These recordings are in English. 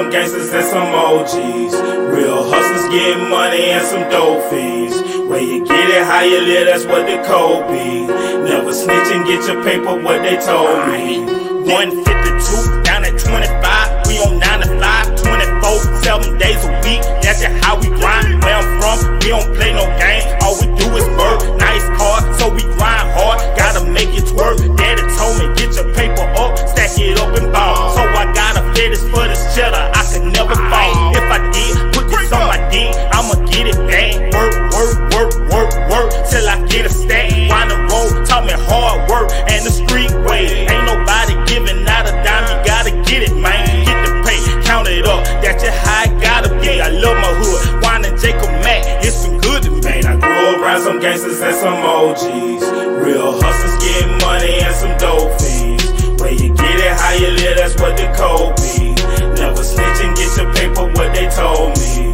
some gangsters and some OGs. Real hustlers getting money and some dope fiends. Where you get it, how you live, that's what the code be. Never snitch and get your paper, what they told me. 152, down at 25. We on 9 to 5, 24, 7 days a week. That's just how we grind. Where I'm from, we don't play no games. All we do is work. Nice car, so we grind hard. Gotta make it twerk. Daddy told me, get your paper up, stack it up and ball. So I gotta fetish for this cheddar. I could never fall. If I did, put this on my dick, I'ma get it back. Work, work, work, work, work, till I get a stack. Wind the road, taught me hard work and the street way. Ain't nobody giving out a dime, you gotta get it, man. Get the pay, count it up, that's just how it gotta be. I love my hood, Wine and Jacob Mack, it's been good to me. I grew up around some gangsters and some OGs. Real hustlers getting money and some dope fiends. Where you get it, how you live, that's what the code be. Never snitch and get your paper, what they told me.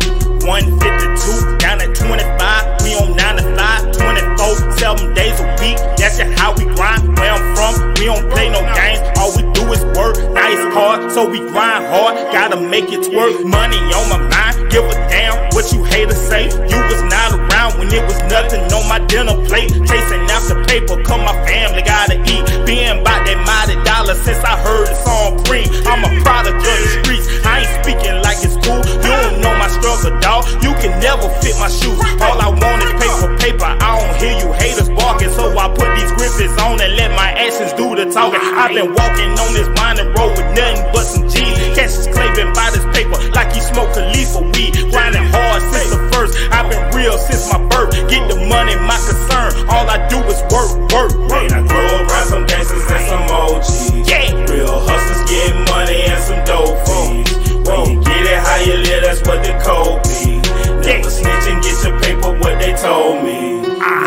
152, down at 25. We on 9 to 5, 24, 7 days a week. That's just how we grind. Where I'm from, we don't play no games. All we do is work. Nice car, so we grind hard. Gotta make it twerk. Money on my mind, give a damn what you haters say. You was not around when it was nothing on my dinner plate. Chasing after paper, cause my family gotta eat. Being about that mighty dollar since I heard the song Cream. I'm a product of the streets. I ain't speaking like it's cool. You don't know my struggle, dog. You can never fit my shoes. All I want is paper. I don't hear you haters barking, so I put these grippers on and let my actions do the talking. I've been walking on this winding road with nothing but some G's. Cassius Clay been by this paper like he smoked Khalifa weed. Grinding hard since the first. I've been real since my birth. Get the money, my concern. All I do is work, work, work. I grew around some gangsters and some OGs. Yeah. Real hustlers getting money and some dope fiends. When you get it, how you live, that's what the code be. Never snitch and get your paper, what they told me.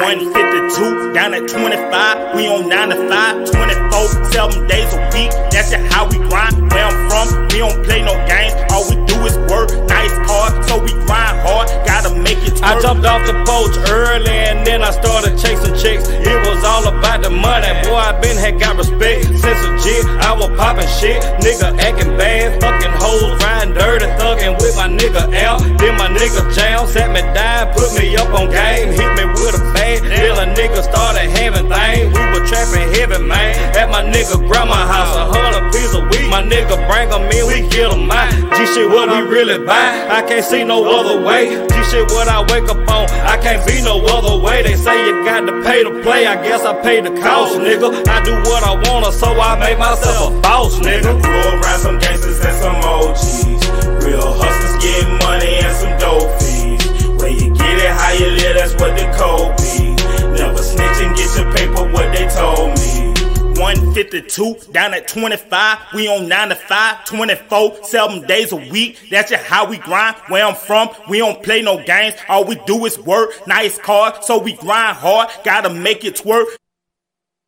152, down at 25. We on 9 to 5, 24, 7 days a week. That's just how we grind. Where I'm from, we don't play no games. All we do is work. Nice car, so we grind hard. Gotta make it twerk. I jumped off the boat early and then I started chasing chicks. It was all about the money. Boy, I been had got respect. Since a jit, I was popping shit. Nigga acting bad, fucking hoes, riding dirty, thugging with my nigga Al. Then my nigga Jam sat me down, put me up on game, hit me with a bag. Till a nigga started having things. We were trapping heavy, man. At my nigga grandma house, 100 pieces a week. My nigga bring them in, we get them out. G shit what we really buy, I can't see no other way. G shit what I wake up on, I can't be no other way. They say you got to pay to play, I guess I pay the cost, nigga. I do what I wanna, so I make myself a boss, nigga. I grew around some gangsters and some OGs. Real hustlers getting money and some dope fiends. Where you get it, how you live, that's what the code be. Never snitch and get your paper, what they told me. 152, down at 25. We on 9 to 5, 24, 7 days a week. That's just how we grind. Where I'm from, we don't play no games. All we do is work. Nice car, so we grind hard. Gotta make it twerk.